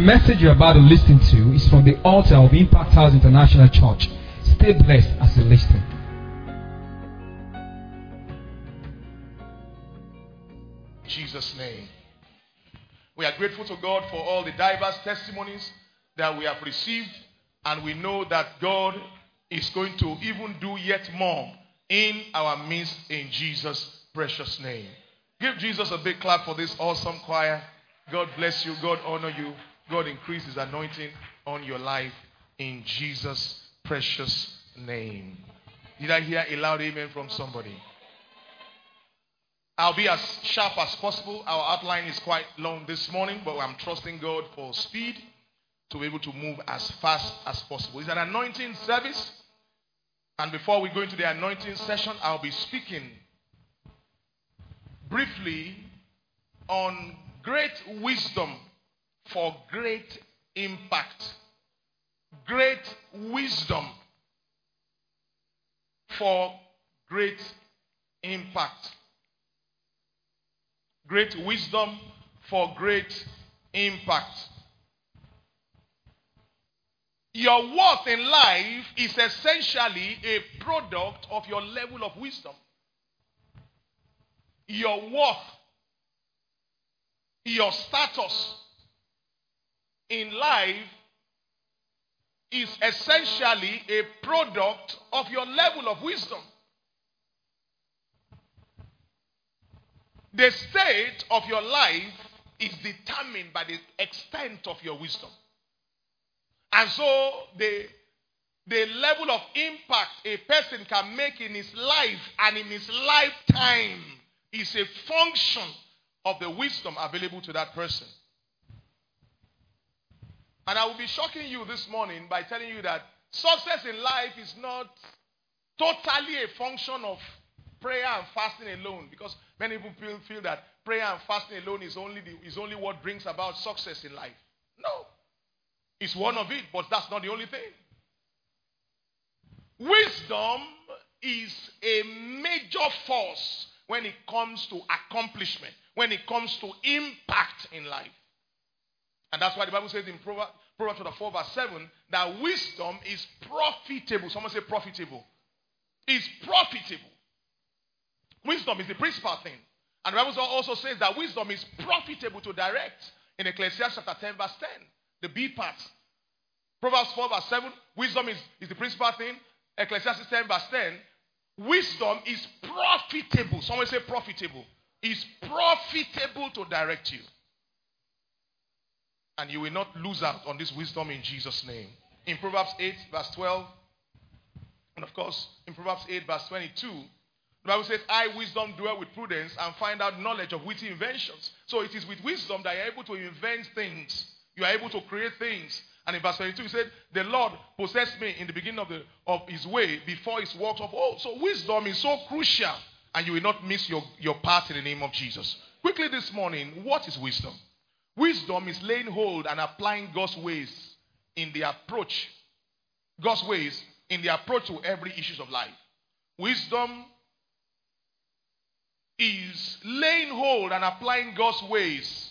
message you're about to listen to is from the altar of Impact House International Church. Stay blessed as you listen. In Jesus' name. We are grateful to God for all the diverse testimonies that we have received, and we know that God is going to even do yet more in our midst in Jesus' precious name. Give Jesus a big clap for this awesome choir. God bless you. God honor you. God increase His anointing on your life in Jesus' precious name. Did I hear a loud amen from somebody? I'll be as sharp as possible. Our outline is quite long this morning, but I'm trusting God for speed to be able to move as fast as possible. It's an anointing service. And before we go into the anointing session, I'll be speaking briefly on great wisdom for great impact. Great wisdom for great impact. Great wisdom for great impact. Your worth in life is essentially a product of your level of wisdom. Your worth, your status in life is essentially a product of your level of wisdom. The state of your life is determined by the extent of your wisdom. And so the level of impact a person can make in his life and in his lifetime is a function of the wisdom available to that person. And I will be shocking you this morning by telling you that success in life is not totally a function of prayer and fasting alone, because many people feel that prayer and fasting alone is only what brings about success in life. No. It's one of it, but that's not the only thing. Wisdom is a major force when it comes to accomplishment, when it comes to impact in life. And that's why the Bible says in Proverbs chapter 4 verse 7 that wisdom is profitable. Someone say profitable. It's profitable. Wisdom is the principal thing. And the Bible also says that wisdom is profitable to direct in Ecclesiastes chapter 10 verse 10. The B part. Proverbs 4 verse 7. Wisdom is the principal thing. Ecclesiastes 10 verse 10. Wisdom is profitable. Someone say profitable. It's profitable to direct you. And you will not lose out on this wisdom in Jesus' name. In Proverbs 8 verse 12. And of course, in Proverbs 8 verse 22. The Bible says, I, wisdom, dwell with prudence and find out knowledge of witty inventions. So it is with wisdom that you're able to invent things. You are able to create things. And in verse 22, he said, the Lord possessed me in the beginning of his way before his works of old. So wisdom is so crucial. And you will not miss your part in the name of Jesus. Quickly this morning, what is wisdom? Wisdom is laying hold and applying God's ways in the approach. God's ways in the approach to every issue of life. Wisdom is laying hold and applying God's ways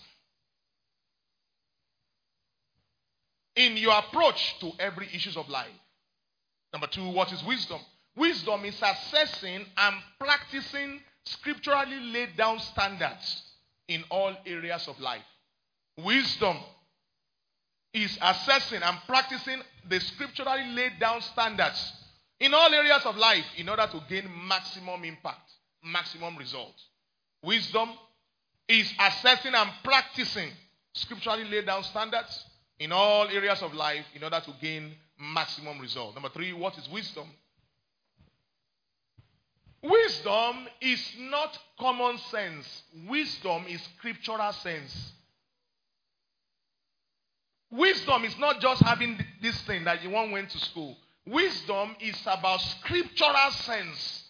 in your approach to every issue of life. Number two, what is wisdom? Wisdom is assessing and practicing scripturally laid down standards in all areas of life. Wisdom is assessing and practicing the scripturally laid down standards in all areas of life in order to gain maximum impact, maximum results. Wisdom is assessing and practicing scripturally laid down standards in all areas of life in order to gain maximum result. Number three, what is wisdom? Wisdom is not common sense. Wisdom is scriptural sense. Wisdom is not just having this thing that you went to school. Wisdom is about scriptural sense.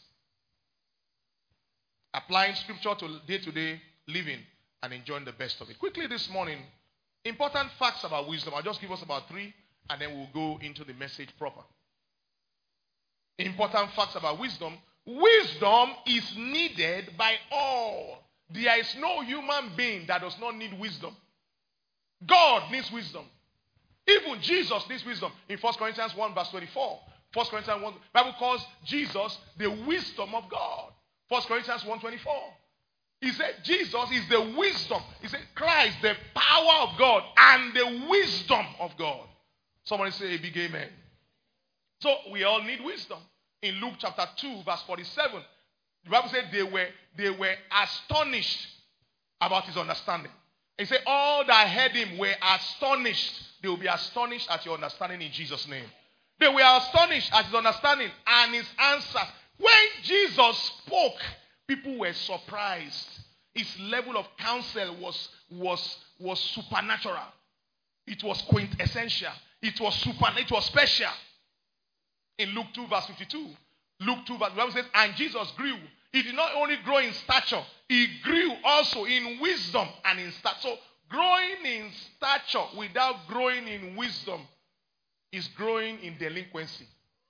Applying scripture to day-to-day living and enjoying the best of it. Quickly this morning, important facts about wisdom. I'll just give us about 3 and then we'll go into the message proper. Important facts about wisdom. Wisdom is needed by all. There is no human being that does not need wisdom. God needs wisdom. Even Jesus needs wisdom. In 1 Corinthians 1 verse 24. 1 Corinthians 1, Bible calls Jesus the wisdom of God. 1 Corinthians 1:24. He said Jesus is the wisdom. He said Christ, the power of God and the wisdom of God. Somebody say a big amen. So we all need wisdom. In Luke chapter 2 verse 47, the Bible said they were astonished about his understanding. He said all that heard him were astonished. They will be astonished at your understanding in Jesus' name. They were astonished at his understanding and his answers. When Jesus spoke, people were surprised. His level of counsel was supernatural. It was quintessential. It was special. In Luke 2 verse 52. Luke 2 verse 1 says, and Jesus grew. He did not only grow in stature, he grew also in wisdom and in stature. So growing in stature without growing in wisdom is growing in delinquency.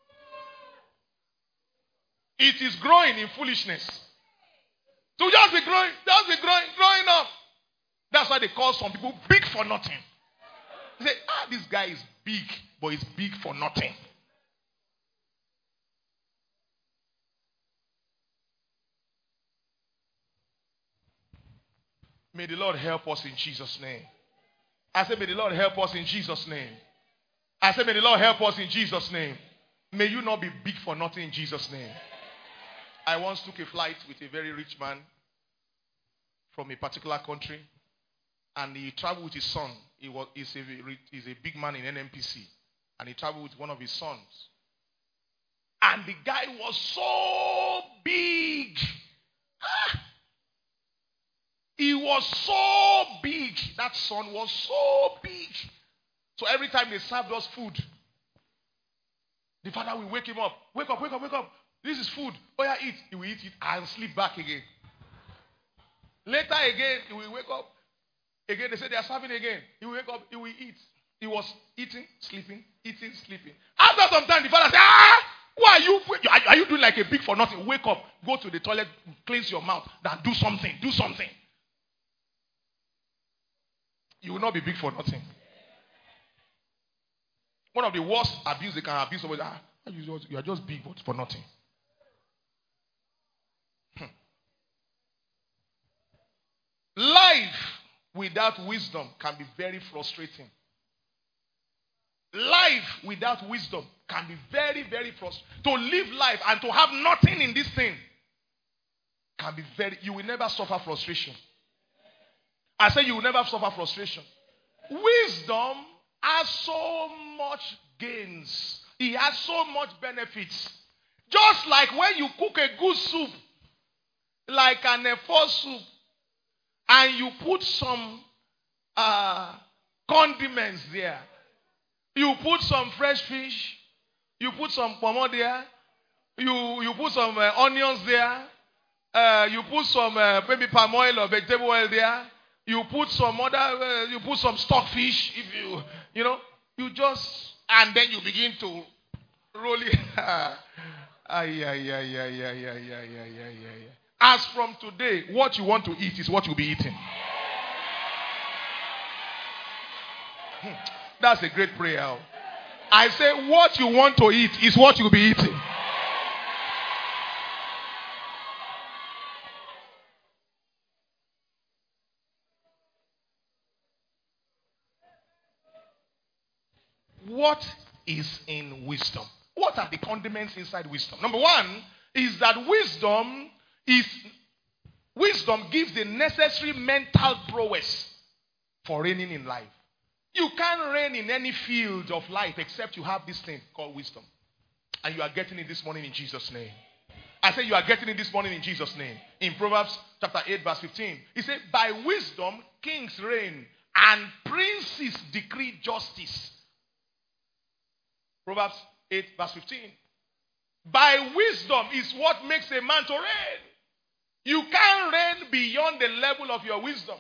It is growing in foolishness. So just be growing up. That's why they call some people big for nothing. They say, this guy is big, but he's big for nothing. May the Lord help us in Jesus' name. I said, may the Lord help us in Jesus' name. I said, may the Lord help us in Jesus' name. May you not be big for nothing in Jesus' name. I once took a flight with a very rich man from a particular country, and he traveled with his son. He's a big man in NNPC, and he traveled with one of his sons. And the guy was so big. He was so big. That son was so big. So every time they served us food, the father will wake him up. Wake up, wake up, wake up. This is food. Oh yeah, eat. He will eat it and sleep back again. Later again, he will wake up. Again, they say they are serving again. He will wake up, he will eat. He was eating, sleeping, eating, sleeping. After some time, the father said, why are you doing like a big for nothing? Wake up, go to the toilet, cleanse your mouth, then do something, do something. You will not be big for nothing. One of the worst abuse they can abuse somebody. You are just big, but for nothing. Life without wisdom can be very frustrating. Life without wisdom can be very, very frustrating. To live life and to have nothing in this thing can be you will never suffer frustration. I say you will never suffer frustration. Wisdom has so much gains. It has so much benefits. Just like when you cook a good soup, like an efo soup, and you put some condiments there. You put some fresh fish. You put some pomo there. You put some onions there. You put some maybe palm oil or vegetable oil there. You put some other. You put some stockfish. If you just, and then you begin to roll it. As from today, what you want to eat is what you'll be eating. That's a great prayer. I say what you want to eat is what you'll be eating. What is in wisdom? What are the condiments inside wisdom? Number one is that wisdom gives the necessary mental prowess for reigning in life. You can't reign in any field of life except you have this thing called wisdom. And you are getting it this morning in Jesus' name. I say you are getting it this morning in Jesus' name. In Proverbs chapter 8 verse 15, he said, by wisdom kings reign and princes decree justice. Proverbs 8 verse 15. By wisdom is what makes a man to reign. You can't reign beyond the level of your wisdom.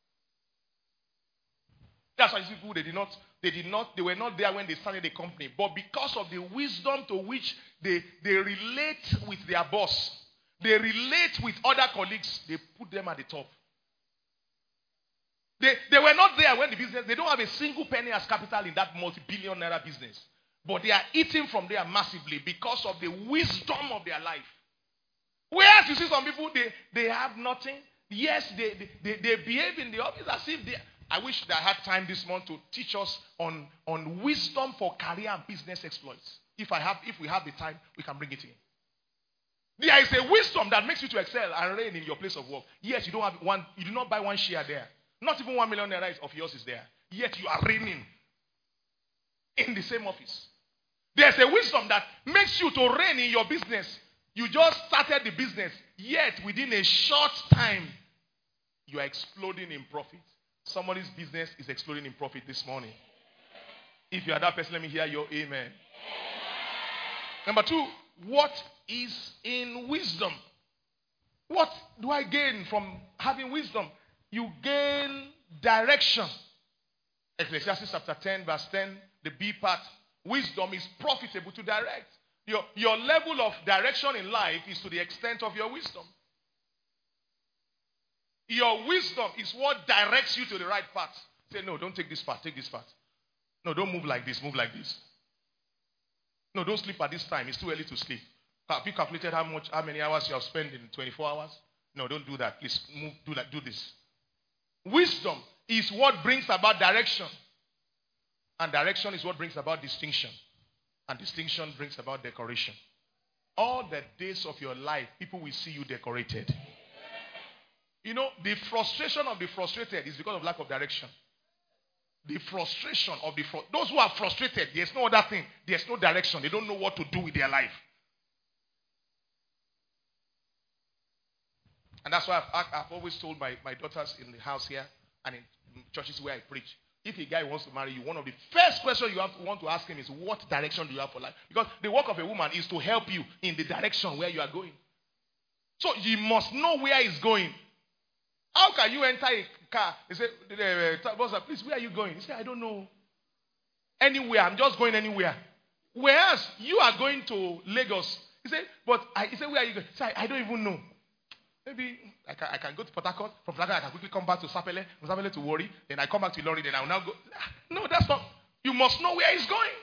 That's why people they were not there when they started the company. But because of the wisdom to which they relate with their boss, they relate with other colleagues, they put them at the top. They were not there when the business, they don't have a single penny as capital in that multi-billion naira business. But they are eating from there massively because of the wisdom of their life. Whereas you see some people, they have nothing. Yes, they behave in the office as if they... I wish that I had time this month to teach us on wisdom for career and business exploits. If we have the time, we can bring it in. There is a wisdom that makes you to excel and reign in your place of work. Yes, you do not buy one share there. Not even 1 million naira of yours is there. Yet you are reigning in the same office. There's a wisdom that makes you to reign in your business. You just started the business. Yet within a short time, you are exploding in profit. Somebody's business is exploding in profit this morning. If you are that person, let me hear your amen. Number 2, what is in wisdom? What do I gain from having wisdom? You gain direction. Ecclesiastes chapter 10, verse 10, the B part. Wisdom is profitable to direct. Your level of direction in life is to the extent of your wisdom. Your wisdom is what directs you to the right path. Say, no, don't take this path, take this path. No, don't move like this, move like this. No, don't sleep at this time. It's too early to sleep. Have you calculated how many hours you have spent in 24 hours? No, don't do that. Please do this. Wisdom is what brings about direction. And direction is what brings about distinction. And distinction brings about decoration. All the days of your life, people will see you decorated. You know, the frustration of the frustrated is because of lack of direction. The frustration of those who are frustrated, there's no other thing. There's no direction. They don't know what to do with their life. And that's why I've always told my daughters in the house here and in churches where I preach, if a guy wants to marry you, one of the first questions you want to ask him is, what direction do you have for life? Because the work of a woman is to help you in the direction where you are going. So you must know where it's going. How can you enter a car? He said, please, where are you going? He said, I don't know. Anywhere. I'm just going anywhere. Whereas you are going to Lagos. He said, where are you going? He said, I don't even know. Maybe I can go to Port Harcourt. From Port Harcourt, I can quickly come back to Sapele. From Sapele to Warri. Then I come back to Ilori. Then I will now go. No, that's not. You must know where he's going.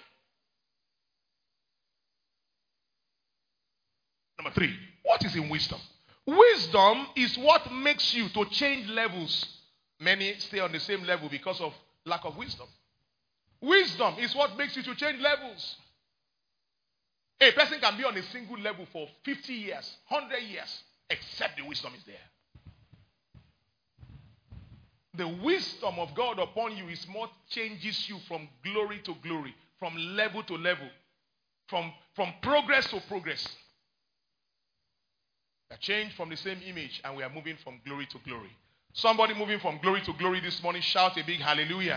Number 3. What is in wisdom? Wisdom is what makes you to change levels. Many stay on the same level because of lack of wisdom. Wisdom is what makes you to change levels. A person can be on a single level for 50 years, 100 years, except the wisdom is there. The wisdom of God upon you is what changes you from glory to glory, from level to level, from progress to progress. We are changed from the same image and we are moving from glory to glory. Somebody moving from glory to glory this morning, shout a big hallelujah.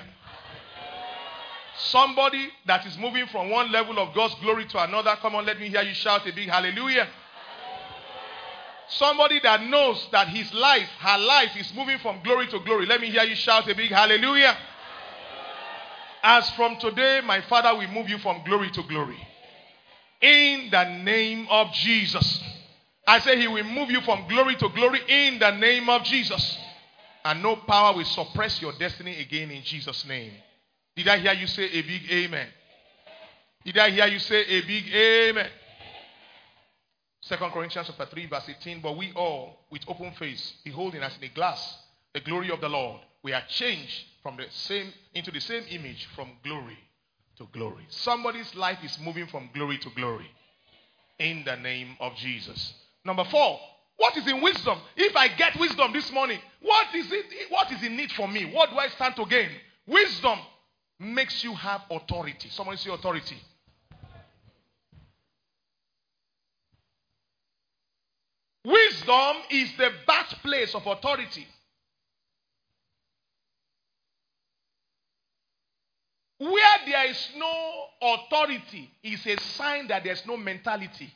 Somebody that is moving from one level of God's glory to another, come on, let me hear you shout a big hallelujah. Somebody that knows that his life, her life is moving from glory to glory, let me hear you shout a big hallelujah. As from today, my Father will move you from glory to glory. In the name of Jesus. I say he will move you from glory to glory in the name of Jesus. And no power will suppress your destiny again in Jesus' name. Did I hear you say a big amen? Did I hear you say a big amen? 2 Corinthians chapter 3 verse 18. But we all with open face, beholding as in a glass the glory of the Lord, we are changed from the same into the same image from glory to glory. Somebody's life is moving from glory to glory in the name of Jesus. Number 4, what is in wisdom? If I get wisdom this morning, what is it? What is in need for me? What do I stand to gain? Wisdom makes you have authority. Somebody say authority. Wisdom is the birthplace of authority. Where there is no authority is a sign that there's no mentality.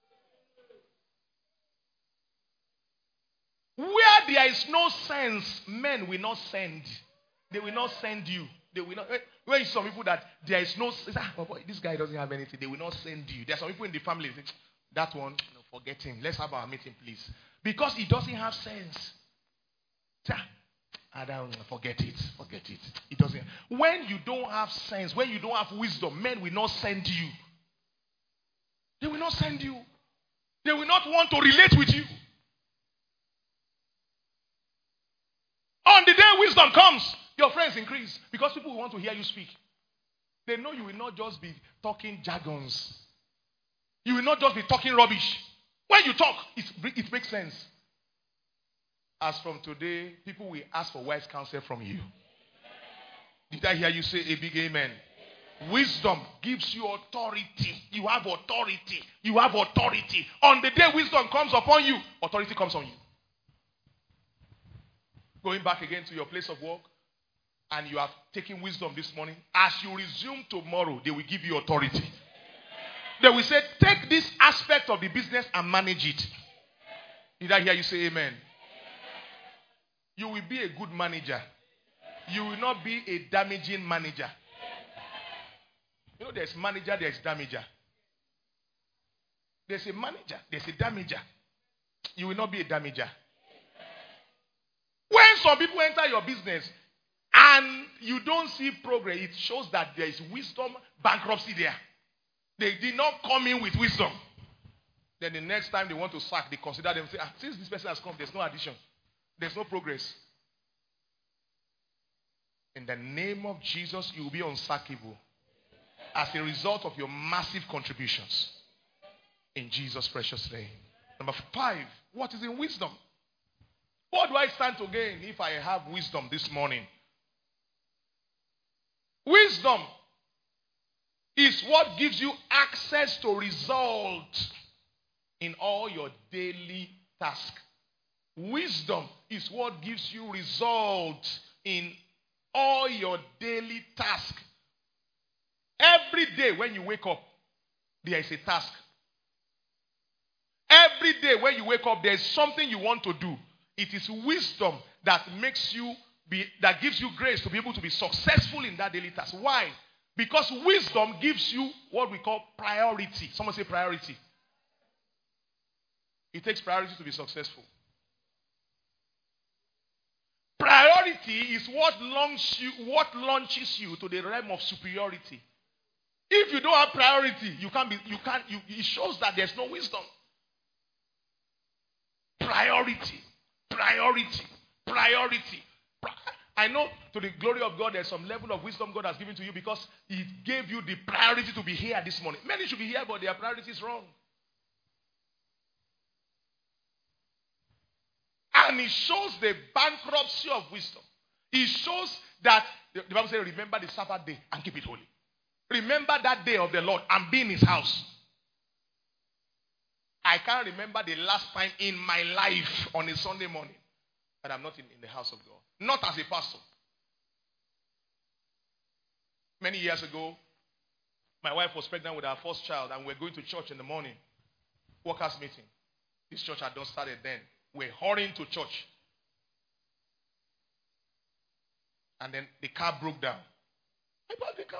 Where there is no sense, men will not send. They will not send you. They will not. When you see some people that there is no, this guy doesn't have anything, they will not send you. There are some people in the family, that one, forget him. Let's have our meeting, please. Because he doesn't have sense. I don't forget it. Forget it. It doesn't. When you don't have sense, when you don't have wisdom, men will not send you. They will not send you. They will not want to relate with you. On the day wisdom comes, your friends increase because people will want to hear you speak. They know you will not just be talking jargons. You will not just be talking rubbish. When you talk, it makes sense. As from today, people will ask for wise counsel from you. Did I hear you say a big amen? Wisdom gives you authority. You have authority. You have authority. On the day wisdom comes upon you, authority comes on you. Going back again to your place of work, and you have taken wisdom this morning, as you resume tomorrow, they will give you authority. They will say, take this aspect of the business and manage it. Did I hear you say amen? You will be a good manager. You will not be a damaging manager. You know, there's manager, there's damager. There's a manager, there's a damager. You will not be a damager. When some people enter your business and you don't see progress, it shows that there is wisdom bankruptcy there. They did not come in with wisdom. Then the next time they want to sack, they consider them, say, since this person has come, there's no addition. There's no progress. In the name of Jesus, you will be unsackable as a result of your massive contributions. In Jesus' precious name. Number 5, what is in wisdom? What do I stand to gain if I have wisdom this morning? Wisdom is what gives you access to results in all your daily tasks. Wisdom is what gives you results in all your daily tasks. Every day when you wake up, there is a task. Every day when you wake up, there is something you want to do. It is wisdom that that gives you grace to be able to be successful in that daily task. Why? Because wisdom gives you what we call priority. Someone say priority. It takes priority to be successful. Priority is what launches you to the realm of superiority. If you don't have priority, it shows that there's no wisdom. Priority. I know to the glory of God, there's some level of wisdom God has given to you because He gave you the priority to be here this morning. Many should be here, but their priority is wrong. And it shows the bankruptcy of wisdom. It shows that the Bible says, remember the Sabbath day and keep it holy. Remember that day of the Lord and be in His house. I can't remember the last time in my life on a Sunday morning that I'm not in the house of God. Not as a pastor. Many years ago, my wife was pregnant with our first child and we were going to church in the morning. Workers meeting. This church had not started then. We're hurrying to church. And then the car broke down. I bought the car.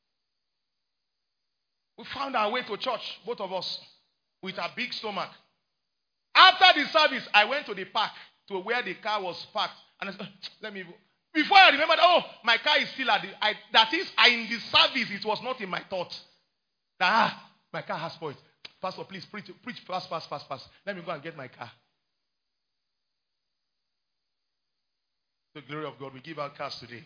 We found our way to church, both of us, with a big stomach. After the service, I went to the park to where the car was parked. And I said, let me go. Before I remembered, my car is still at the... in the service, it was not in my thought. That, my car has spoiled. Pastor, please, preach fast. Let me go and get my car. The glory of God, we give our cars today.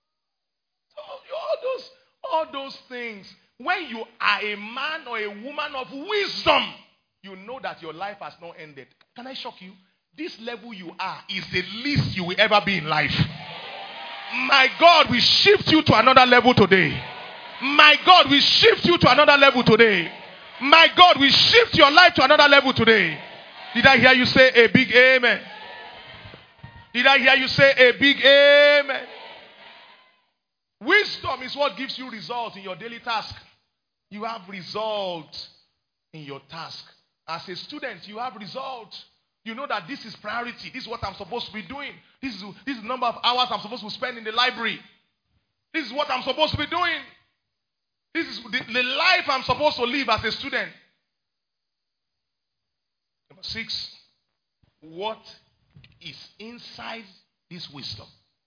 All those things. When you are a man or a woman of wisdom, you know that your life has not ended. Can I shock you? This level you are is the least you will ever be in life. My God will shift you to another level today. My God will shift you to another level today. My God will shift your life to another level today. Did I hear you say a big amen? Did I hear you say a big amen? Wisdom is what gives you results in your daily task. You have results in your task. As a student, you have results. You know that this is priority. This is what I'm supposed to be doing. This is the number of hours I'm supposed to spend in the library. This is what I'm supposed to be doing. This is the life I'm supposed to live as a student. Number 6, what is inside this wisdom?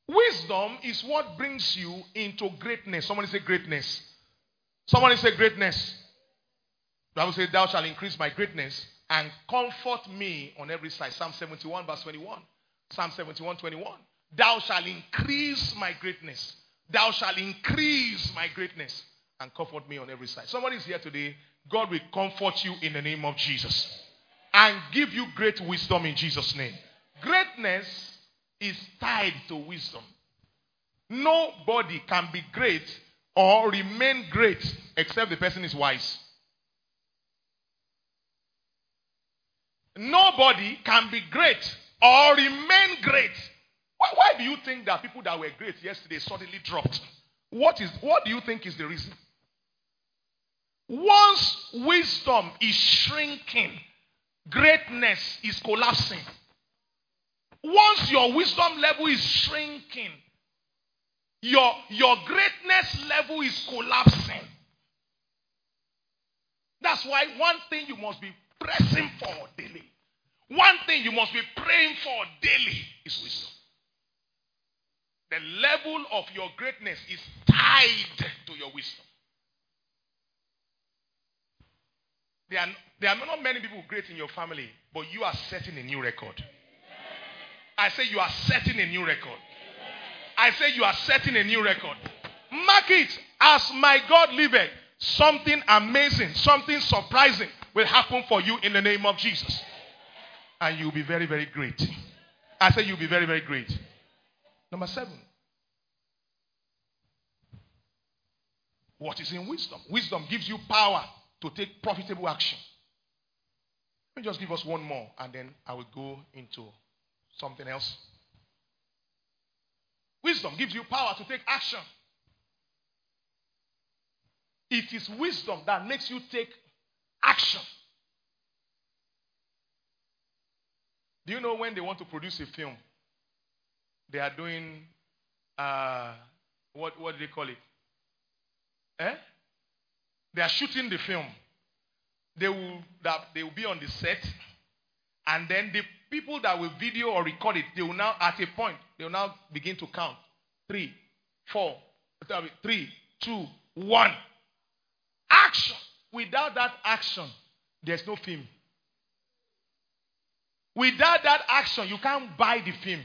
Wisdom is what brings you into greatness. Somebody say greatness. Somebody say greatness. The Bible says, thou shalt increase my greatness and comfort me on every side. Psalm 71 verse 21. Psalm 71, 21. Thou shalt increase my greatness. Thou shalt increase my greatness and comfort me on every side. Somebody is here today. God will comfort you in the name of Jesus and give you great wisdom in Jesus' name. Greatness is tied to wisdom. Nobody can be great or remain great except the person is wise. Nobody can be great or remain great. Why do you think that people that were great yesterday suddenly dropped? What do you think is the reason? Once wisdom is shrinking, greatness is collapsing. Once your wisdom level is shrinking, your greatness level is collapsing. That's why one thing you must be pressing for daily, one thing you must be praying for daily is wisdom. The level of your greatness is tied to your wisdom. There are not many people great in your family, but you are setting a new record. I say you are setting a new record. I say you are setting a new record. Mark it, as my God liveth, something amazing, something surprising will happen for you in the name of Jesus. And you'll be very, very great. I say you'll be very, very great. Number 7. What is in wisdom? Wisdom gives you power to take profitable action. Let me just give us one more and then I will go into something else. Wisdom gives you power to take action. It is wisdom that makes you take action. Do you know when they want to produce a film, they are doing, what do they call it? They are shooting the film. They will be on the set, and then the people that will video or record it, they will now, at a point, they will now begin to count. 3, 4, 3, 2, 1. Action. Without that action, there's no film. Without that action, you can't buy the film.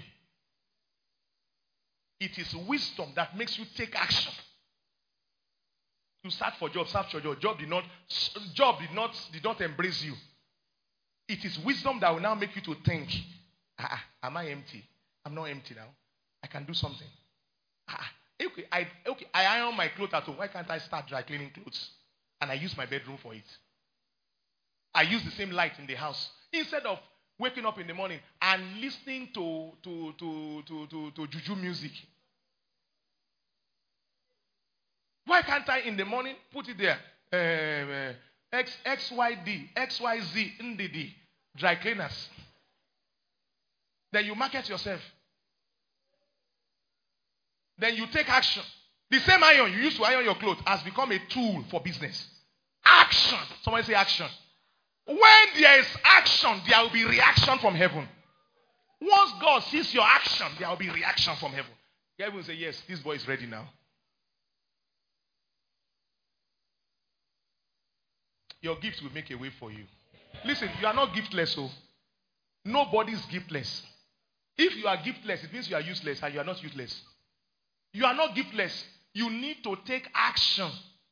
It is wisdom that makes you take action. You search for job, search for job. Job did not embrace you. It is wisdom that will now make you to think, am I empty? I'm not empty now. I can do something. Okay, I iron my clothes at home. Why can't I start dry cleaning clothes? And I use my bedroom for it. I use the same light in the house. Instead of waking up in the morning and listening to juju music. Why can't I in the morning put it there? XYD, XYZ, NDD, dry cleaners. Then you market yourself. Then you take action. The same iron you used to iron your clothes has become a tool for business. Action. Somebody say action. When there is action, there will be reaction from heaven. Once God sees your action, there will be reaction from heaven. Heaven will say, yes, this boy is ready now. Your gift will make a way for you. Listen, you are not giftless, so nobody is giftless. If you are giftless, it means you are useless, and you are not useless. You are not giftless. You need to take action.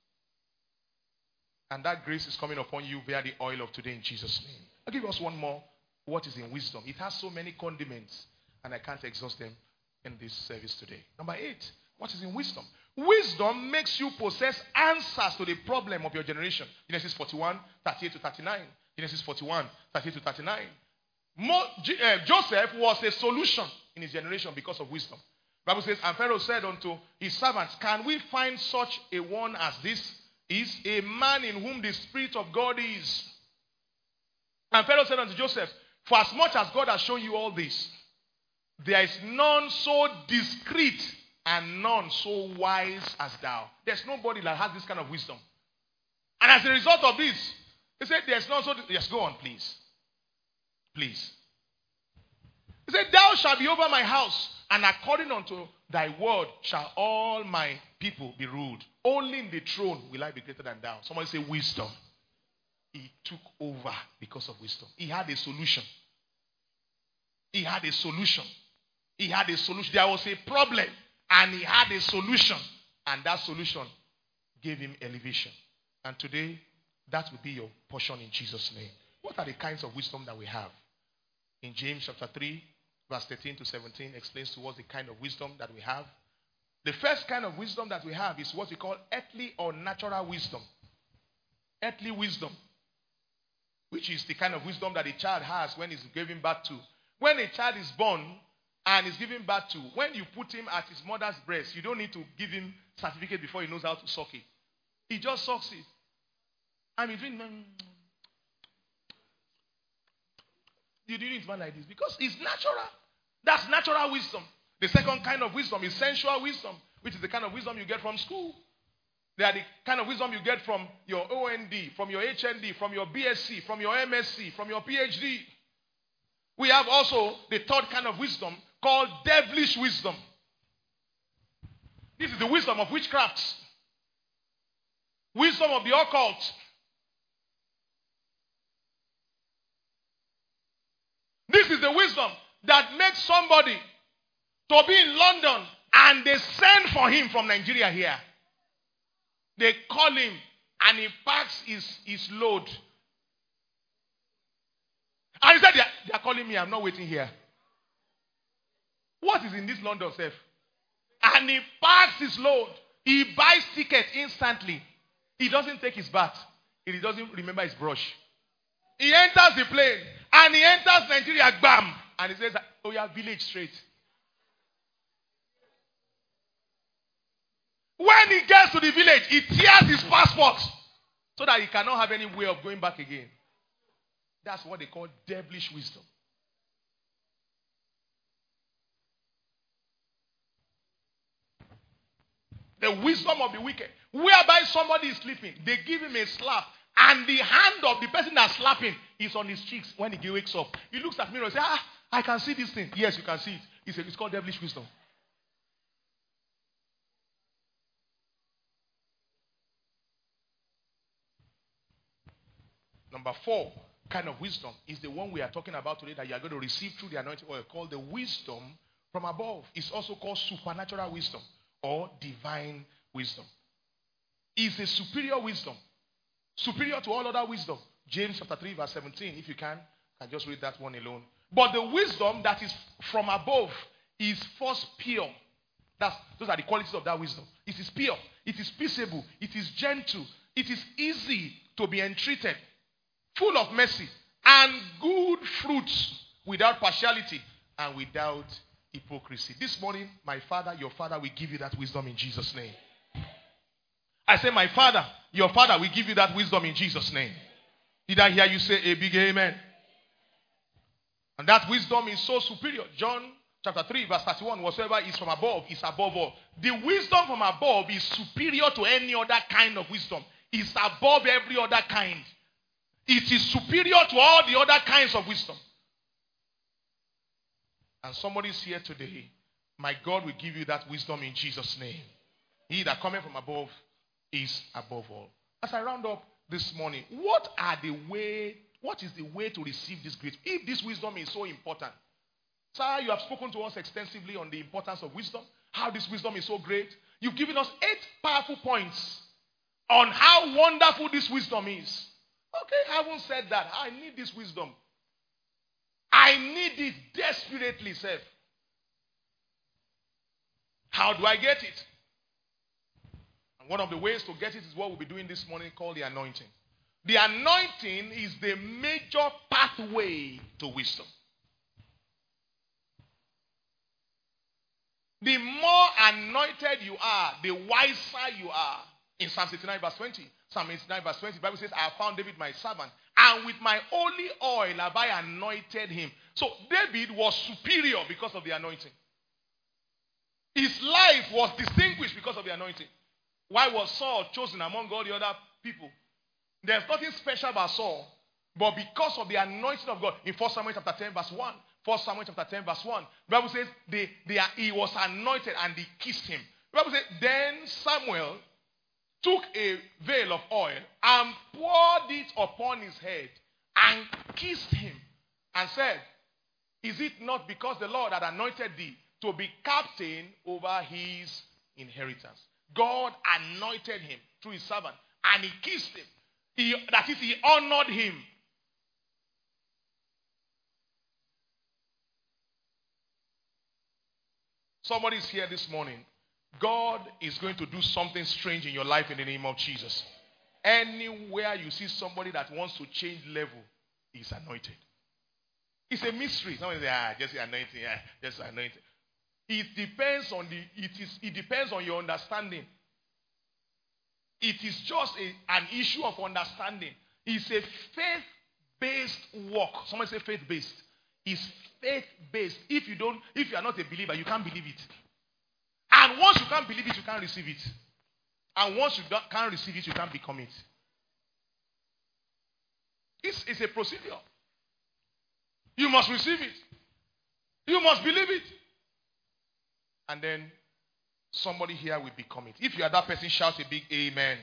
And that grace is coming upon you via the oil of today in Jesus' name. I'll give us one more. What is in wisdom? It has so many condiments, and I can't exhaust them in this service today. Number 8. What is in wisdom? Wisdom makes you possess answers to the problem of your generation. Genesis 41, 38 to 39. Genesis 41, 38 to 39. Joseph was a solution in his generation because of wisdom. The Bible says, and Pharaoh said unto his servants, can we find such a one as this? Is a man in whom the Spirit of God is. And Pharaoh said unto Joseph, for as much as God has shown you all this, there is none so discreet and none so wise as thou. There's nobody that has this kind of wisdom. And as a result of this, he said, there's none so... Yes, go on, please. Please. He said, thou shalt be over my house, And according unto thy word shall all my people be ruled. Only in the throne will I be greater than thou. Somebody say wisdom. He took over because of wisdom. He had a solution. He had a solution. He had a solution. There was a problem and he had a solution. And that solution gave him elevation. And today, that will be your portion in Jesus' name. What are the kinds of wisdom that we have? In James chapter 3, verse 13 to 17 explains to us the kind of wisdom that we have. The first kind of wisdom that we have is what we call earthly or natural wisdom. Earthly wisdom, which is the kind of wisdom that a child has when he's giving birth to. When a child is born and is giving birth to, when you put him at his mother's breast, you don't need to give him certificate before he knows how to suck it. He just sucks it. I mean, you do it like this because it's natural. That's natural wisdom. The second kind of wisdom is sensual wisdom, which is the kind of wisdom you get from school. They are the kind of wisdom you get from your OND, from your HND, from your BSc, from your MSc, from your PhD. We have also the third kind of wisdom called devilish wisdom. This is the wisdom of witchcraft, wisdom of the occult. This is the wisdom that makes somebody to be in London and they send for him from Nigeria here. They call him and he packs his load. And he said, they are calling me, I'm not waiting here. What is in this London self? And he packs his load. He buys tickets instantly. He doesn't take his bath. He doesn't remember his brush. He enters the plane and he enters Nigeria, bam. And he says, oh yeah, village straight. When he gets to the village, he tears his passport so that he cannot have any way of going back again. That's what they call devilish wisdom. The wisdom of the wicked. Whereby somebody is sleeping, they give him a slap, and the hand of the person that's slapping is on his cheeks when he wakes up. He looks at me and says, I can see this thing. Yes, you can see it. It's called devilish wisdom. Number 4 kind of wisdom is the one we are talking about today that you are going to receive through the anointing oil, called the wisdom from above. It's also called supernatural wisdom or divine wisdom. It's a superior wisdom, superior to all other wisdom. James chapter 3 verse 17, if you can just read that one alone. But the wisdom that is from above is first pure. Those are the qualities of that wisdom. It is pure, it is peaceable, it is gentle, it is easy to be entreated, full of mercy and good fruits, without partiality and without hypocrisy. This morning, my Father, your Father, will give you that wisdom in Jesus' name. I say, my Father, your Father will give you that wisdom in Jesus' name. Did I hear you say a big amen? And that wisdom is so superior. John chapter 3 verse 31, whatsoever is from above is above all. The wisdom from above is superior to any other kind of wisdom. It's above every other kind. It is superior to all the other kinds of wisdom. And somebody is here today. My God will give you that wisdom in Jesus' name. He that cometh from above is above all. As I round up this morning, what is the way to receive this grace? If this wisdom is so important. Sir, you have spoken to us extensively on the importance of wisdom, how this wisdom is so great. You've given us 8 powerful points on how wonderful this wisdom is. Okay, I haven't said that. I need this wisdom. I need it desperately, sir. How do I get it? And one of the ways to get it is what we'll be doing this morning, called the anointing. The anointing is the major pathway to wisdom. The more anointed you are, the wiser you are. In Psalm 69 verse 20. Psalm 89 verse 20, the Bible says, I have found David my servant, and with my holy oil have I anointed him. So David was superior because of the anointing. His life was distinguished because of the anointing. Why was Saul chosen among all the other people? There's nothing special about Saul, but because of the anointing of God. In 1 Samuel chapter 10 verse 1, 1 Samuel chapter 10 verse 1. The Bible says he was anointed and they kissed him. The Bible says, then Samuel took a veil of oil and poured it upon his head and kissed him and said, is it not because the Lord had anointed thee to be captain over his inheritance? God anointed him through his servant and he kissed him. That is, he honored him. Somebody is here this morning. God is going to do something strange in your life in the name of Jesus. Anywhere you see somebody that wants to change level, he's anointed. It's a mystery. Somebody say, just anointing, just anointing. It depends on your understanding. It is just an issue of understanding. It's a faith-based walk. Somebody say faith-based. It's faith-based. If you are not a believer, you can't believe it. And once you can't believe it, you can't receive it. And once you can't receive it, you can't become it. It's a procedure. You must receive it. You must believe it. And then somebody here will become it. If you are that person, shout a big amen.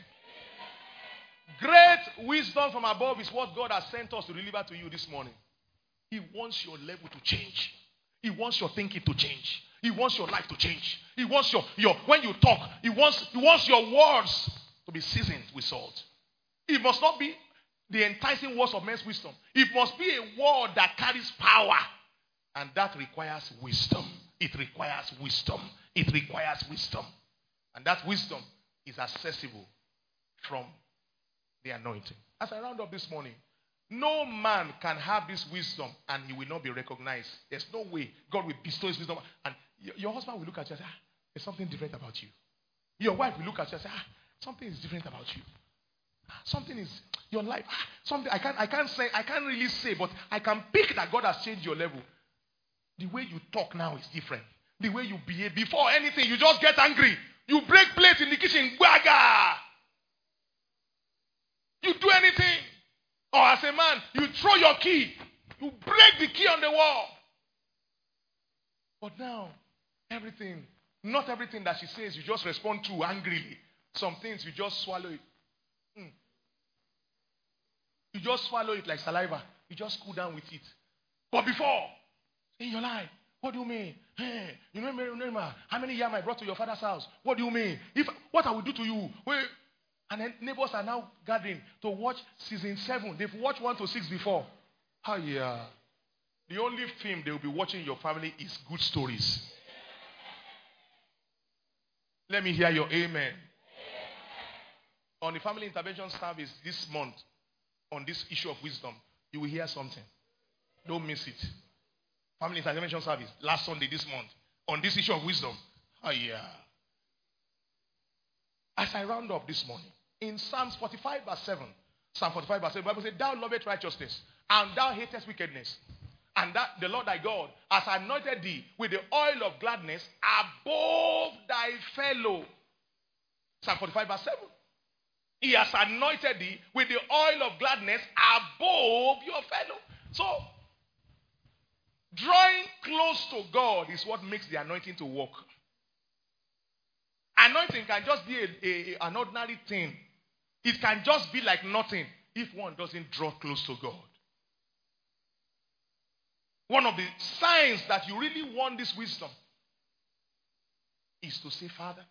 Great wisdom from above is what God has sent us to deliver to you this morning. He wants your level to change. He wants your thinking to change. He wants your life to change. He wants your when you talk, he wants your words to be seasoned with salt. It must not be the enticing words of men's wisdom. It must be a word that carries power. And that requires wisdom. It requires wisdom. It requires wisdom. And that wisdom is accessible from the anointing. As I round up this morning, no man can have this wisdom and he will not be recognized. There's no way God will bestow his wisdom. And your husband will look at you and say, there's something different about you. Your wife will look at you and say, something is different about you. Something is your life. Something I can't really say, but I can pick that God has changed your level. The way you talk now is different. The way you behave. Before anything, you just get angry. You break plates in the kitchen. Gaga. You do anything. Or as a man, you throw your key. You break the key on the wall. But now, not everything that she says, you just respond to angrily. Some things you just swallow it. You just swallow it like saliva. You just cool down with it. But before, in your life, what do you mean? Hey, you remember how many years I brought to your father's house? What do you mean? What I will do to you? Wait. And then neighbors are now gathering to watch season 7. They've watched 1 to 6 before. The only film they will be watching in your family is good stories. Let me hear your amen. On the family intervention service this month, on this issue of wisdom, you will hear something. Don't miss it. Family intervention service, last Sunday this month, on this issue of wisdom. As I round up this morning, in Psalms 45 verse 7, Psalm 45 verse 7, the Bible says, thou lovest righteousness, and thou hatest wickedness. And that the Lord thy God has anointed thee with the oil of gladness above thy fellow. Psalm 45 verse 7. He has anointed thee with the oil of gladness above your fellow. So, drawing close to God is what makes the anointing to work. Anointing can just be an ordinary thing. It can just be like nothing if one doesn't draw close to God. One of the signs that you really want this wisdom is to say, Father,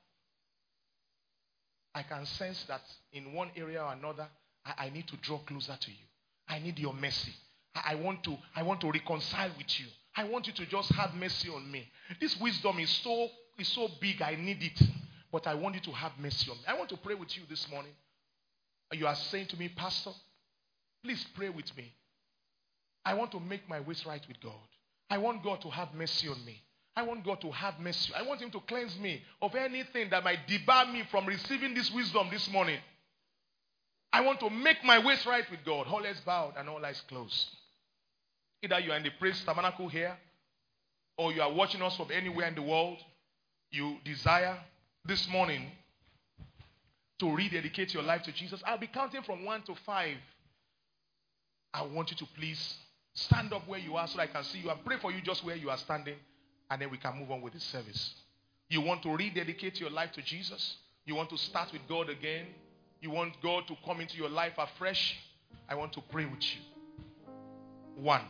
I can sense that in one area or another, I need to draw closer to you. I need your mercy. I want to reconcile with you. I want you to just have mercy on me. This wisdom is so big, I need it. But I want you to have mercy on me. I want to pray with you this morning. You are saying to me, Pastor, please pray with me. I want to make my ways right with God. I want God to have mercy on me. I want God to have mercy. I want him to cleanse me of anything that might debar me from receiving this wisdom this morning. I want to make my ways right with God. All heads bowed and all eyes closed. Either you are in the praise tabernacle here, or you are watching us from anywhere in the world, you desire this morning to rededicate your life to Jesus. I'll be counting from 1 to 5. I want you to please Stand up where you are so I can see you and pray for you just where you are standing, and then we can move on with the service. You want to rededicate your life to Jesus? You want to start with God again? You want God to come into your life afresh? I want to pray with you. 1.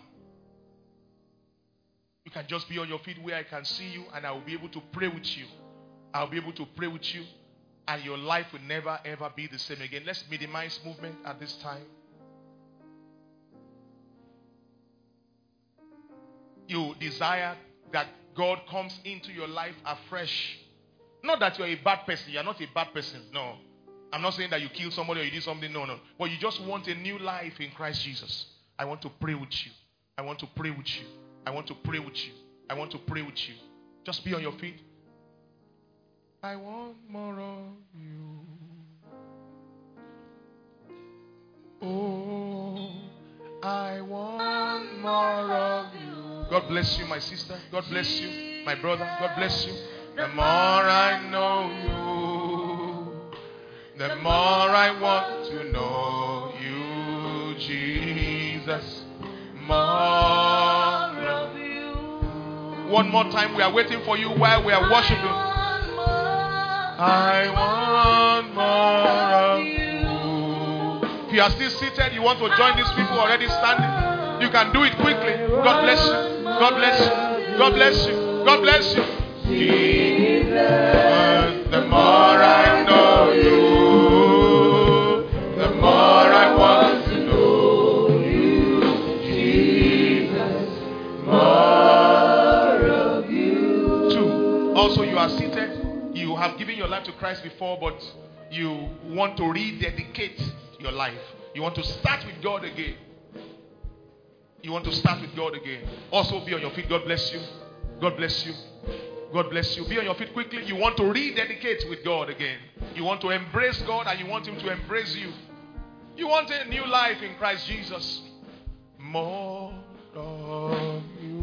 You can just be on your feet where I can see you, and I will be able to pray with you. I'll be able to pray with you, and your life will never ever be the same again. Let's minimize movement at this time. You desire that God comes into your life afresh. Not that you're a bad person. You're not a bad person. No. I'm not saying that you killed somebody or you did something. No. But you just want a new life in Christ Jesus. I want to pray with you. I want to pray with you. I want to pray with you. I want to pray with you. Just be on your feet. I want more of you. Oh, I want more of you. God bless you, my sister. God bless you, my brother. God bless you. The more I know you, the more I want to know you, Jesus. More of you. One more time, we are waiting for you while we are worshiping. I want more of you. If you are still seated, you want to join these people already standing, you can do it quickly. God bless you. God bless you. God bless you. God bless you. Jesus, the more I know you, the more I want to know you. Jesus, more of you. 2. Also, you are seated. You have given your life to Christ before, but you want to rededicate your life. You want to start with God again. You want to start with God again. Also, be on your feet. God bless you. God bless you. God bless you. Be on your feet quickly. You want to rededicate with God again. You want to embrace God and you want Him to embrace you. You want a new life in Christ Jesus. More of you.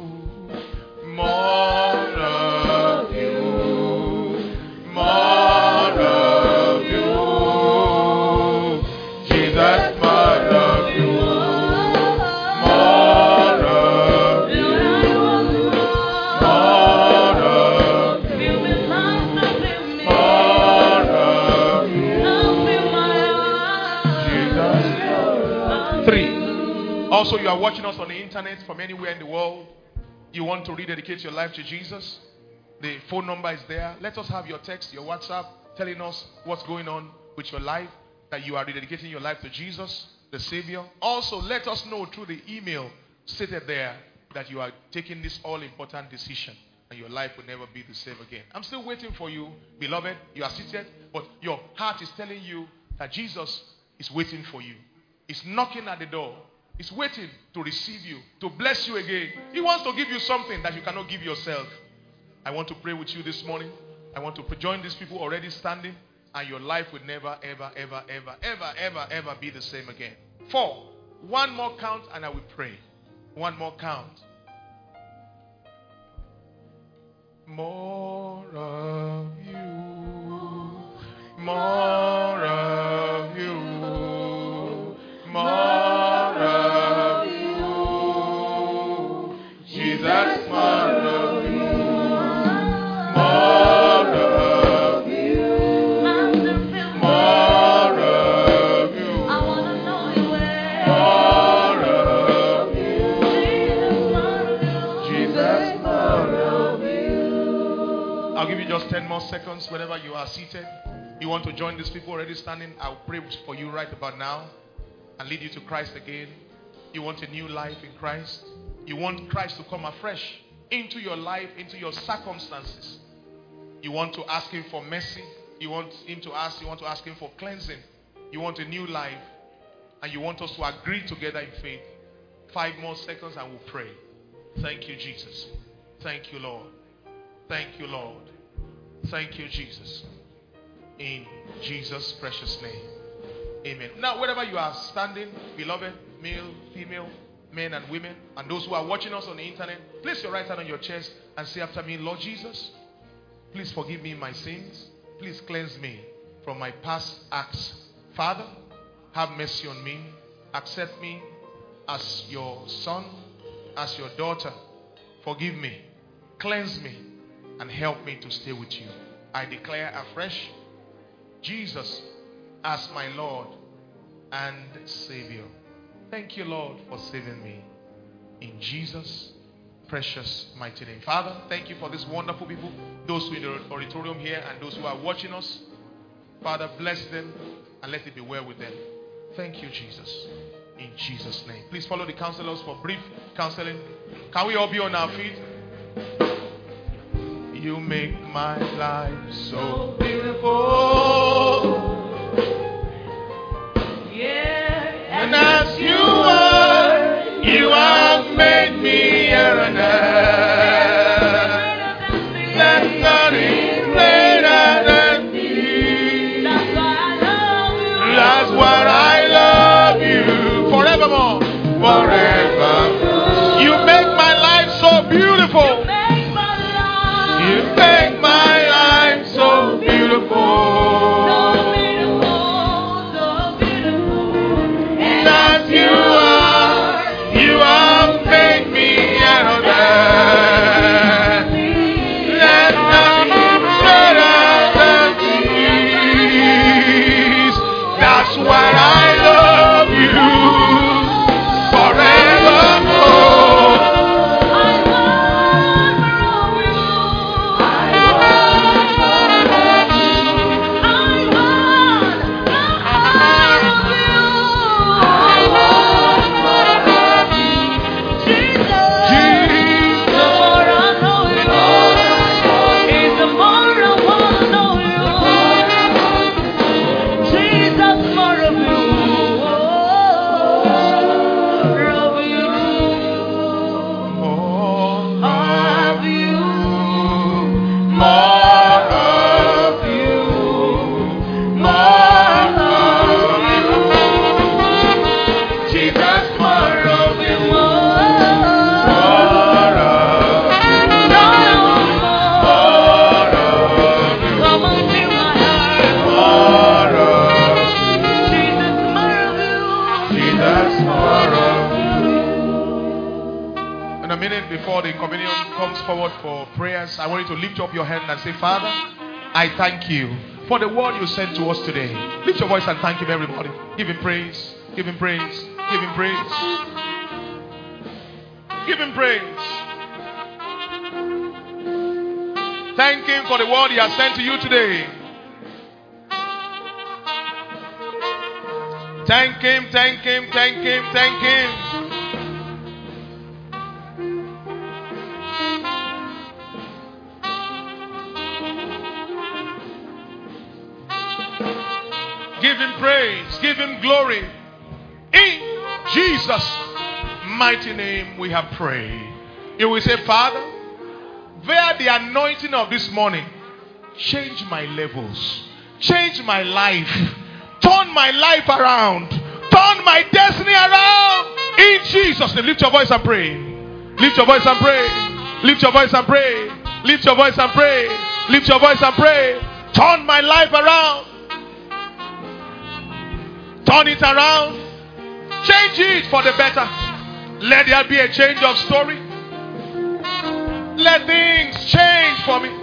More of you. More of you. Jesus, more of you. Also, you are watching us on the internet from anywhere in the world. You want to rededicate your life to Jesus. The phone number is there. Let us have your text, your WhatsApp, telling us what's going on with your life, that you are rededicating your life to Jesus, the Savior. Also, let us know through the email stated there that you are taking this all-important decision and your life will never be the same again. I'm still waiting for you, beloved. You are seated, but your heart is telling you that Jesus is waiting for you. He's knocking at the door. He's waiting to receive you, to bless you again. He wants to give you something that you cannot give yourself. I want to pray with you this morning. I want to join these people already standing, and your life will never, ever, ever, ever, ever, ever, ever be the same again. 4. One more count and I will pray. One more count. More of you. More of you. More of you. Jesus, more of you. More of you. More of you. I want to know you well. More of you. Jesus, more of you. I'll give you just 10 more seconds whenever you are seated. You want to join these people already standing? I'll pray for you right about now and lead you to Christ again. You want a new life in Christ. You want Christ to come afresh into your life, into your circumstances. You want to ask Him for mercy. You want to ask Him for cleansing. You want a new life. And you want us to agree together in faith. 5 more seconds and we'll pray. Thank you, Jesus. Thank you, Lord. Thank you, Lord. Thank you, Jesus. In Jesus' precious name. Amen. Now, wherever you are standing, beloved, male, female, men and women, and those who are watching us on the internet, place your right hand on your chest and say after me, Lord Jesus, please forgive me my sins. Please cleanse me from my past acts. Father, have mercy on me. Accept me as your son, as your daughter. Forgive me, cleanse me, and help me to stay with you. I declare afresh Jesus as my Lord and Savior. Thank you, Lord, for saving me. In Jesus' precious mighty name. Father, thank you for these wonderful people, those who are in the auditorium here and those who are watching us. Father, bless them and let it be well with them. Thank you, Jesus. In Jesus' name. Please follow the counselors for brief counseling. Can we all be on our feet? You make my life so beautiful. Yeah. And as you have made me here on earth. There's nothing greater than me. That's what I love you. Forevermore. Forever. You make my life so beautiful. You make my life so beautiful. And as you have made me here on earth. There's nothing greater than this. That's why I love you forevermore. Before the communion comes forward for prayers, I want you to lift up your hand and say, Father, I thank you for the word you sent to us today. Lift your voice and thank him, everybody. Give him praise. Give him praise. Give him praise. Give him praise. Thank him for the word he has sent to you today. Thank him, thank him, thank him, thank him. Give him praise. Give him glory. In Jesus' mighty name we have prayed. You will say, Father, via the anointing of this morning, change my levels. Change my life. Turn my life around. Turn my destiny around. In Jesus' name. Lift your voice and pray. Lift your voice and pray. Lift your voice and pray. Lift your voice and pray. Lift your voice and pray. Turn my life around. Turn it around. Change it for the better. Let there be a change of story. Let things change for me.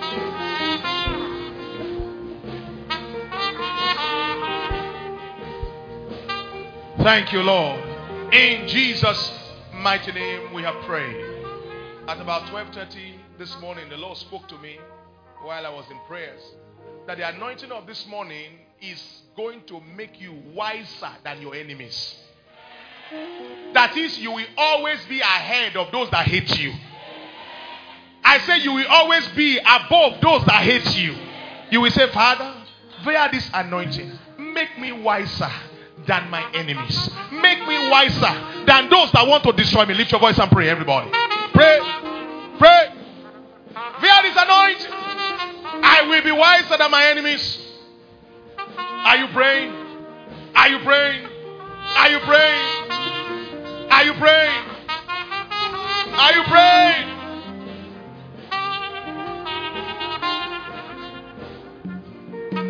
Thank you, Lord. In Jesus' mighty name we have prayed. At about 12:30 this morning, the Lord spoke to me while I was in prayers that the anointing of this morning is going to make you wiser than your enemies. That is, you will always be ahead of those that hate you. I say you will always be above those that hate you. You will say, Father, via this anointing, make me wiser than my enemies. Make me wiser than those that want to destroy me. Lift your voice and pray, everybody. Pray. Pray. Via this anointing, I will be wiser than my enemies. Are you praying? Are you praying? Are you praying? Are you praying? Are you praying?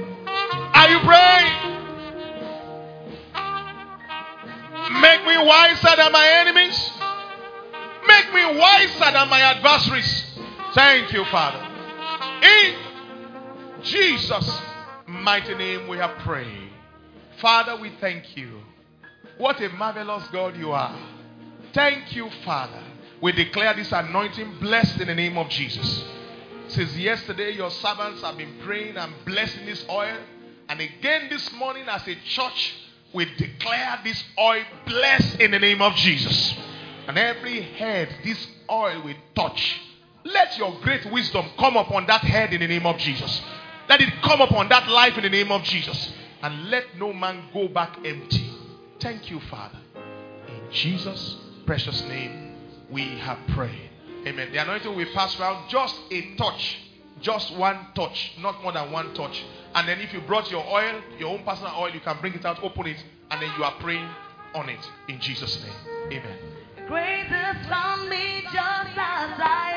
Are you praying? Make me wiser wiser than my enemies. Make me wiser than my adversaries. Thank you, Father. In Jesus' mighty name we have prayed. Father, we thank you. What a marvelous God you are. Thank you, Father. We declare this anointing blessed in the name of Jesus. Since yesterday, your servants have been praying and blessing this oil. And again this morning as a church, we declare this oil blessed in the name of Jesus. And every head this oil will touch, let your great wisdom come upon that head in the name of Jesus. Let it come upon that life in the name of Jesus. And let no man go back empty. Thank you, Father. In Jesus' precious name, we have prayed. Amen. The anointing will pass around, just a touch. Just one touch. Not more than one touch. And then if you brought your oil, your own personal oil, you can bring it out, open it, and then you are praying on it. In Jesus' name. Amen. Grace has found me just as I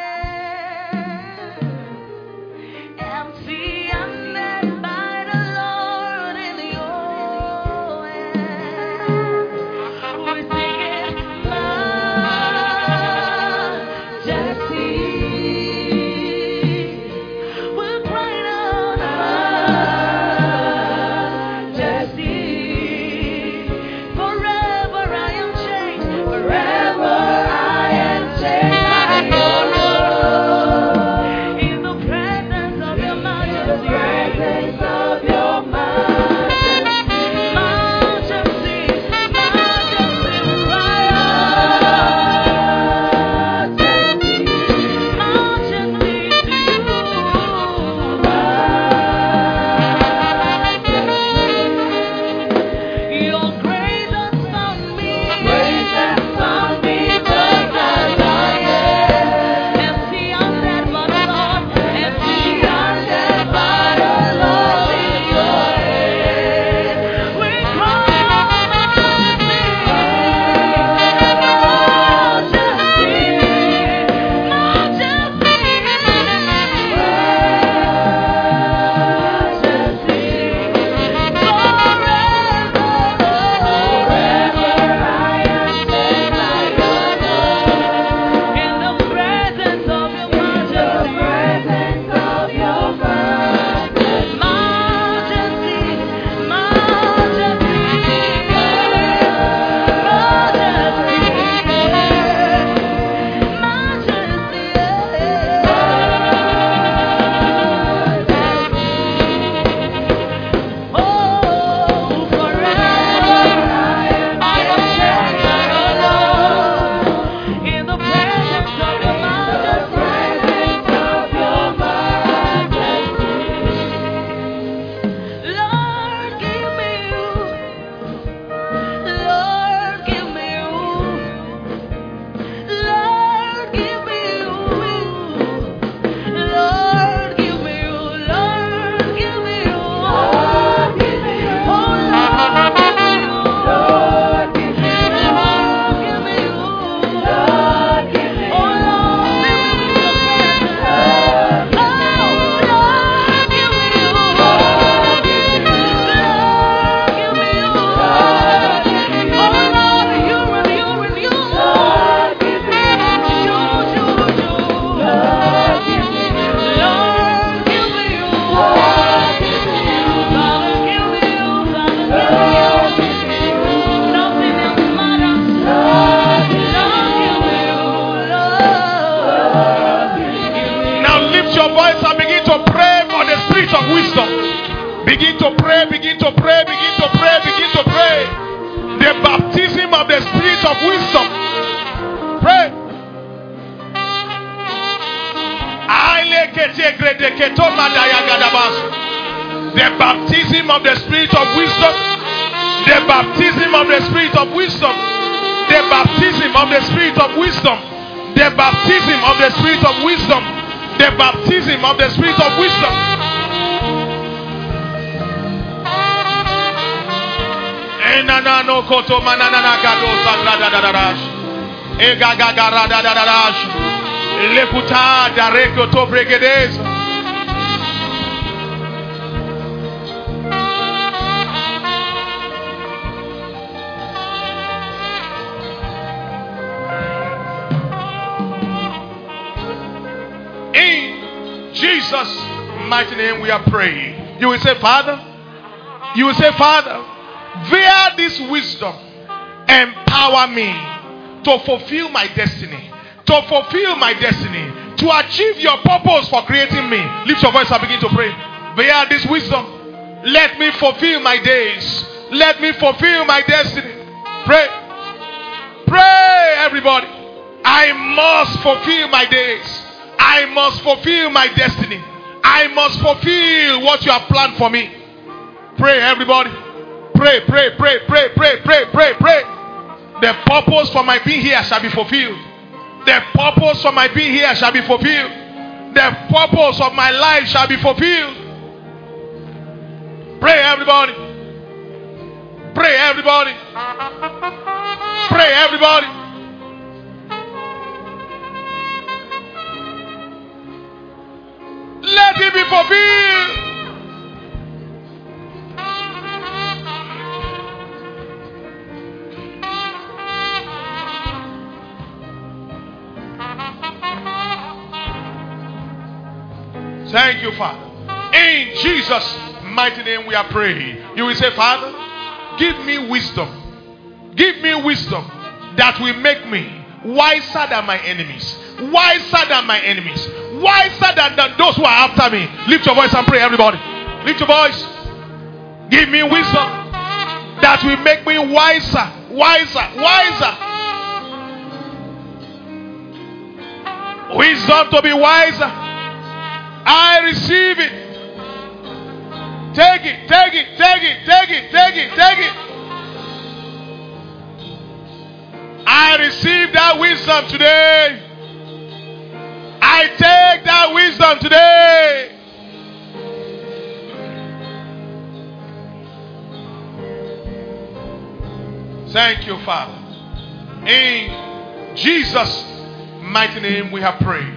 am. Empty and led by the Lord in your hand. We sing it, Majesty. We're crying out, Majesty. Forever I am changed. Forever I am changed by your love. In the presence of your majesty. Presence of your majesty. Majesty, majesty, we cry out. Majesty, majesty to you. Your grace has found me. Grace has found me just as I am. Empty and led by the Lord. Empty and led by the Lord in your hand. We cry out, Majesty. Now lift your voice and begin to pray for the spirit of wisdom. Begin to pray, begin to pray, begin to pray, begin to pray. The baptism of the spirit of wisdom. Pray. The baptism of the spirit of wisdom. The baptism of the spirit of wisdom. The baptism of the spirit of wisdom. The baptism of the spirit of wisdom. The baptism of the spirit of wisdom. Enanano koto manana gado sagrada dadarash. Egagagara dadarash. Lekuta dareko to bregedes. Jesus' mighty name we are praying. You will say, Father, via this wisdom, empower me to fulfill my destiny. To achieve your purpose for creating me. Lift your voice and begin to pray. Via this wisdom, let me fulfill my days. Let me fulfill my destiny. Pray. Pray, everybody. I must fulfill my days. I must fulfill my destiny. I must fulfill what you have planned for me. Pray, everybody. Pray. The purpose for my being here shall be fulfilled. The purpose for my being here shall be fulfilled. The purpose of my life shall be fulfilled. Pray, everybody. Pray, everybody. Pray, everybody. Let it be fulfilled. Thank you, Father. In Jesus' mighty name we are praying. You will say, Father, give me wisdom. Give me wisdom that will make me wiser than my enemies. Wiser than my enemies. Wiser than those who are after me. Lift your voice and pray, everybody. Lift your voice. Give me wisdom that will make me wiser. Wisdom to be wiser. I receive it. Take it. I receive that wisdom today. I take that wisdom today. Thank you, Father. In Jesus' mighty name we have prayed.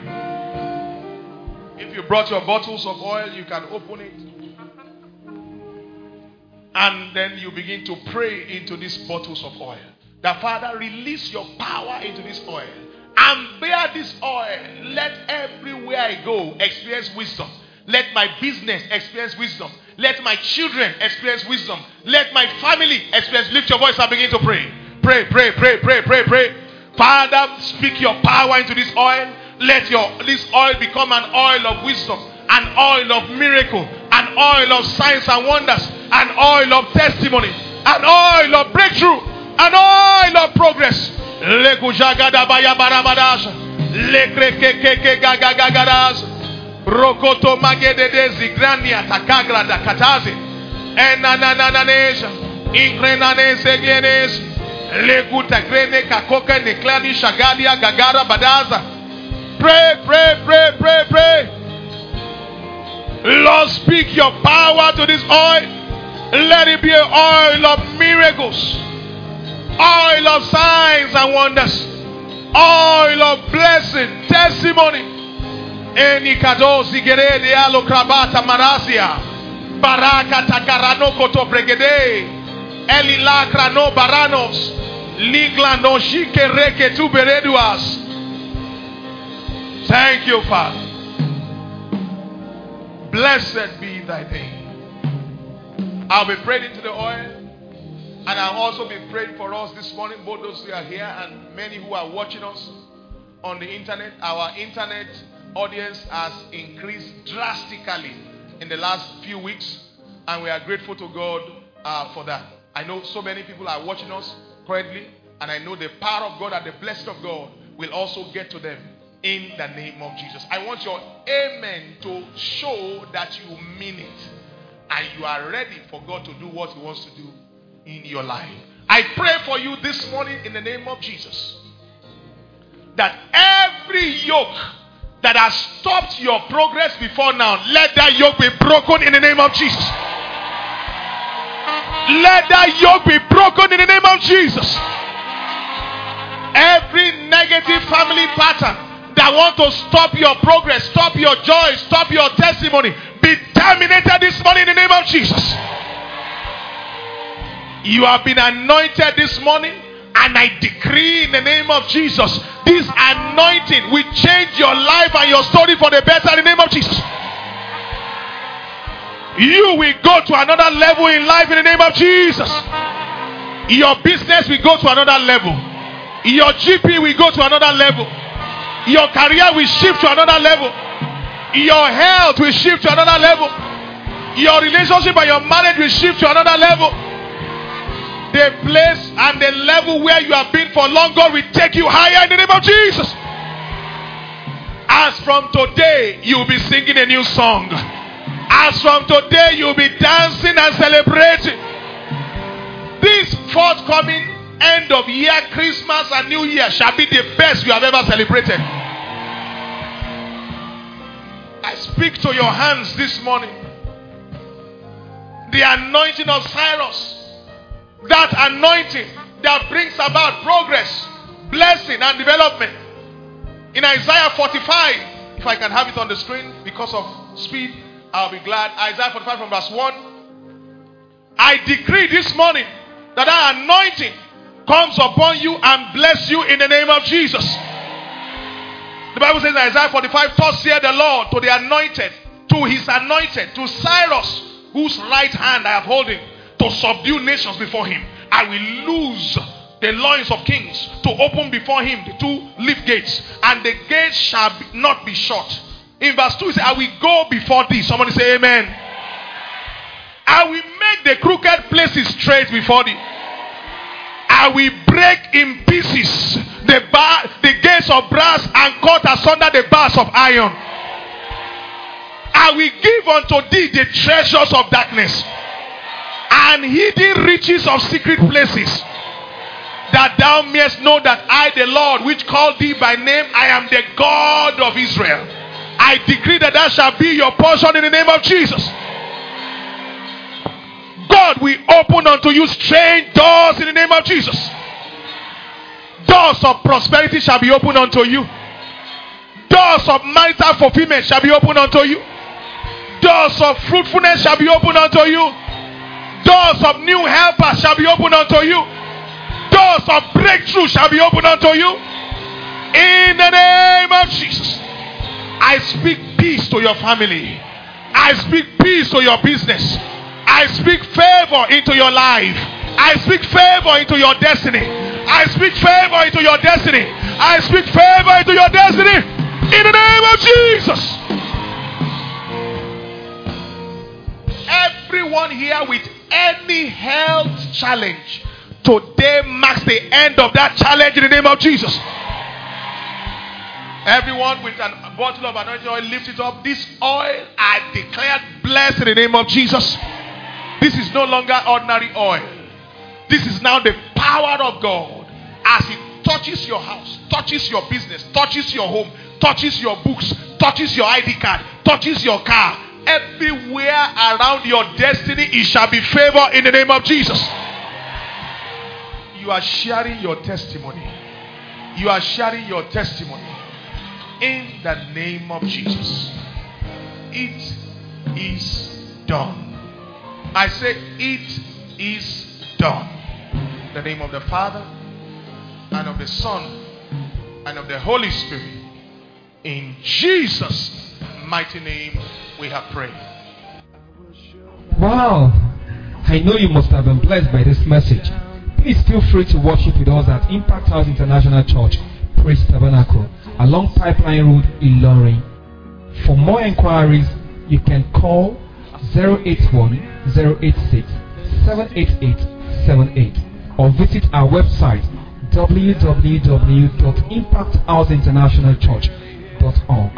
If you brought your bottles of oil, you can open it. And then you begin to pray into these bottles of oil. That, Father, release your power into this oil. And bear this oil. Let everywhere I go experience wisdom. Let my business experience wisdom. Let my children experience wisdom. Let my family experience. Lift your voice and begin to pray. Pray. Father, speak your power into this oil. Let this oil become an oil of wisdom, an oil of miracle, an oil of signs and wonders, an oil of testimony, an oil of breakthrough, an oil of progress. Rokoto magedezi grania takagra da kataze enanananesha ingrenanese genes leguta grene kakoka neklani shagalia gagara badaza. Pray. Lord, speak your power to this oil. Let it be an oil of miracles, oil of signs and wonders, oil of blessing, testimony. Eni kadozi gerede alo krabata marasia baraka takarano koto bregede eli lakra no baranos ligla no shike reke tu bereduas. Thank you, Father. Blessed be thy name. I'll be praying into the oil, and I'll also be praying for us this morning, both those who are here and many who are watching us on the internet. Our internet audience has increased drastically in the last few weeks, and we are grateful to God for that. I know so many people are watching us currently, and I know the power of God and the blessing of God will also get to them in the name of Jesus. I want your amen to show that you mean it and you are ready for God to do what He wants to do in your life. I pray for you this morning in the name of Jesus that every yoke that has stopped your progress before now, let that yoke be broken in the name of Jesus. Let that yoke be broken in the name of Jesus. Every negative family pattern that want to stop your progress, stop your joy, stop your testimony, be terminated this morning in the name of Jesus. You have been anointed this morning, And I decree in the name of Jesus, this anointing will change your life and your story for the better in the name of Jesus. You will go to another level in life in the name of Jesus. Your business will go to another level. Your GP will go to another level. Your career will shift to another level. Your health will shift to another level. Your relationship and your marriage will shift to another level. The place and the level where you have been for long, God will take you higher in the name of Jesus. As from today, you will be singing a new song. As from today, you will be dancing and celebrating. This forthcoming end of year, Christmas and New Year shall be the best you have ever celebrated. I speak to your hands this morning. The anointing of Cyrus. That anointing that brings about progress, blessing, and development. In Isaiah 45, if I can have it on the screen because of speed, I'll be glad. Isaiah 45 from verse 1. I decree this morning that that anointing comes upon you and bless you in the name of Jesus. The Bible says in Isaiah 45, thus saith the Lord to the anointed, to his anointed, to Cyrus, whose right hand I have holding, to subdue nations before him. I will loose the loins of kings, to open before him the two leaf gates, and the gates shall not be shut. In verse 2 it says, I will go before thee. Somebody say amen. I will make the crooked places straight before thee. I will break in pieces the gates of brass and cut asunder the bars of iron. I will give unto thee the treasures of darkness and hidden riches of secret places, that thou mayest know that I, the Lord, which called thee by name, I am the God of Israel. I decree that that shall be your portion in the name of Jesus. God will open unto you strange doors in the name of Jesus. Doors of prosperity shall be opened unto you. Doors of marital fulfillment shall be opened unto you. Doors of fruitfulness shall be opened unto you. Doors of new helpers shall be opened unto you. Doors of breakthrough shall be opened unto you. In the name of Jesus. I speak peace to your family. I speak peace to your business. I speak favor into your life. I speak favor into your destiny. I speak favor into your destiny. I speak favor into your destiny. In the name of Jesus. Everyone here with any health challenge, today marks the end of that challenge in the name of Jesus. Everyone with a bottle of anointing oil, lift it up. This oil I declare blessed in the name of Jesus. This is no longer ordinary oil. This is now the power of God. As it touches your house, touches your business, touches your home, touches your books, touches your ID card, touches your car. Everywhere around your destiny, it shall be favor in the name of Jesus. You are sharing your testimony. You are sharing your testimony in the name of Jesus. It is done. I say it is done. In the name of the Father and of the Son and of the Holy Spirit. In Jesus' mighty name we have prayed. Wow. I know you must have been blessed by this message. Please feel free to worship with us at Impact House International Church, Praise Tabernacle, along Pipeline Road, Ilorin. For more inquiries, you can call 081-086-78878 or visit our website www.impacthouseinternationalchurch.org.